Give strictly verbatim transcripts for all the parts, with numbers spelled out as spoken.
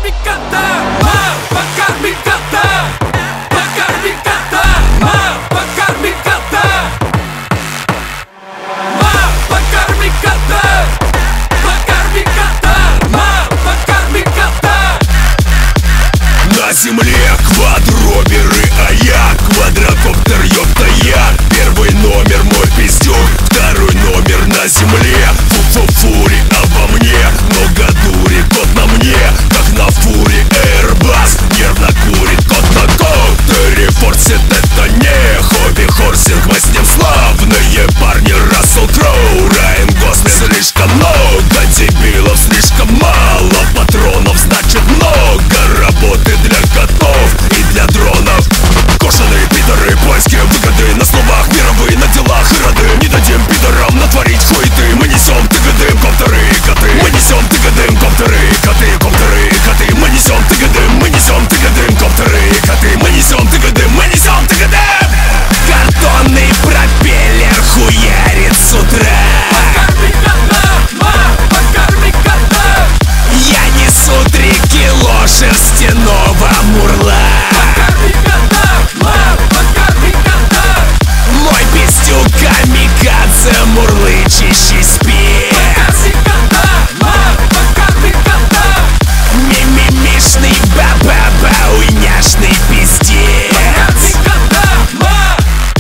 Покорми кота, мам, покорми кота. Покорми кота, мам, покорми кота. Мам, покорми кота. Покорми кота, мам, покорми кота. На земле квадроберы, а я квадрокоптер, ёпта я. Первый номер мой пиздюк, второй номер на земле. Фу-фу-фури обо мне, много дури, кот на мне. Как на фуре Airbus, нервно курит кот на коптере. Форсит это не хобби, хорсинг, мы с ним славные парни. Рассел Кроу, Райан Гослинг. Слишком много дебилов, слишком мало патронов, значит много работы для котов и для дронов. Кошаные пидоры, поиски выгоды на словах, мировые на делах и роды. Не дадим пидорам натворить хуеты. Мы несем тыгадым, коптеры и коты. Мы несем тыгадым, коптеры и коты, коптеры и коты. Мы несем тыгадым, мы несем тыгадым, коптеры и коты. Мы несем тыгадым, мы несем тыгадым. Картонный пропеллер хуярит с утра. Покорми кота, мам, покорми кота. Я несу три кило шерстяного мурла. Покорми кота, мам, покорми кота. Мой пиздюк камикадзе, мурлычащий спец. Покорми кота, мам, покорми кота. Мимимишный ба-ба-ба-уйняшный пиздец. Покорми кота, мам.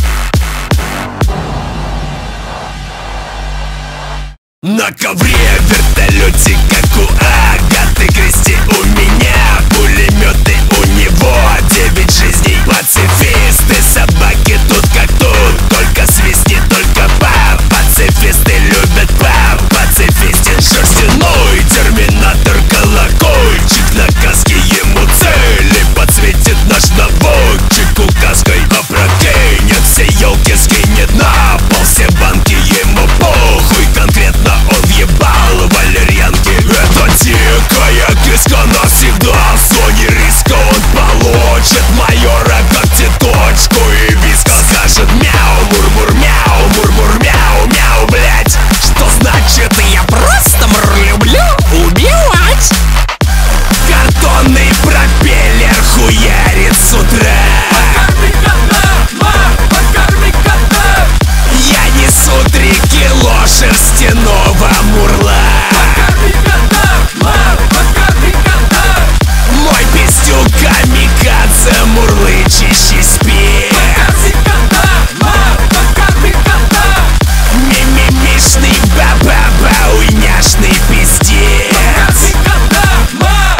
На ковре вертолете, как у Агаты Кристи. У меня пулеметы, у него девять жизней. Пацифисты, собаки тут как тут. Только свистни, только пап. Пацифисты любят пап. Пацифистен шерстяной терминатор, колокольчик на каске ему цели подсветит наш наводчик указкой. Опрокинет все елки, скинет на пол все банки, ему похуй. Конкретно он въебал валерьянки. Это дикая киска навсегда. В зоне риска он получит майора когтеточку и виска. Скажет мяу, мур-мур, мяу, мур-мур, мяу, мяу, блять. Что значит я просто мр люблю убивать. Картонный пропеллер хуярит с утра. Покорми кота, мам, покорми кота. Я несу три кило шерстяного мурла. Покорми кота, мам, покорми кота. Мой пиздюк камикадзе, мурлычащий спец. Покорми кота, мам, покорми кота. Мимимишный ба-ба-ба-уйняшный пиздец. Покорми кота, мам.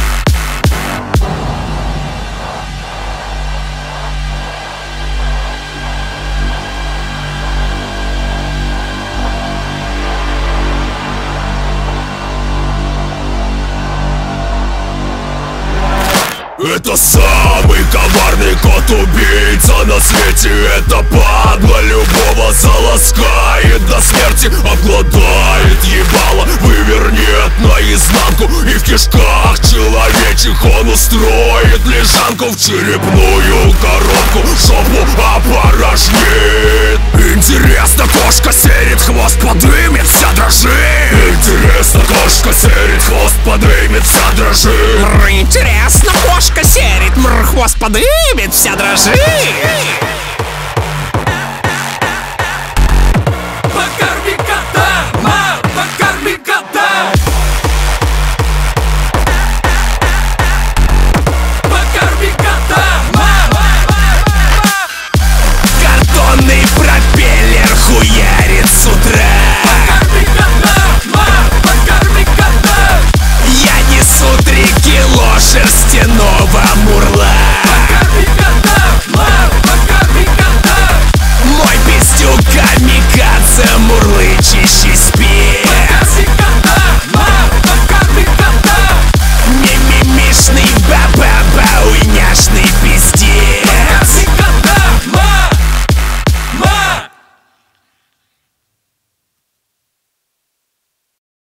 Это самый коварный кот-убийца на свете. Это падла любого заласкает до смерти. Обладает ебало, вывернет наизнанку. И в кишках человечих он устроит лежанку. В черепную коробку жопу опорожнит. Интересно, кошка серит, хвост подымет, вся дрожит. Интересно, кошка серит, хвост подымет, вся дрожит. Интересно, кошка серит, мр, хвост подымет, вся дрожит. Покорми кота, мам, покорми кота. Покорми кота, мам. Картонный пропеллер хуярит с утра. Покорми кота, мам, покорми кота. Я несу три кило шерстяного мурла.